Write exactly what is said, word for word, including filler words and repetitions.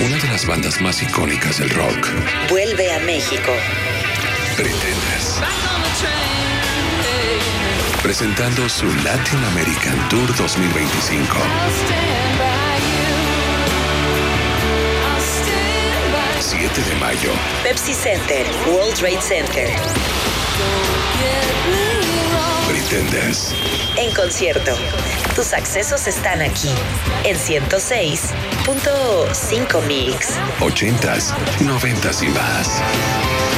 una de las bandas más icónicas del rock, vuelve a México. Pretenders. Presentando su Latin American Tour dos mil veinticinco. siete de mayo. Pepsi Center, World Trade Center. Pretenders. En concierto. Tus accesos están aquí, en ciento seis punto cinco Mix. ochentas, noventas y más.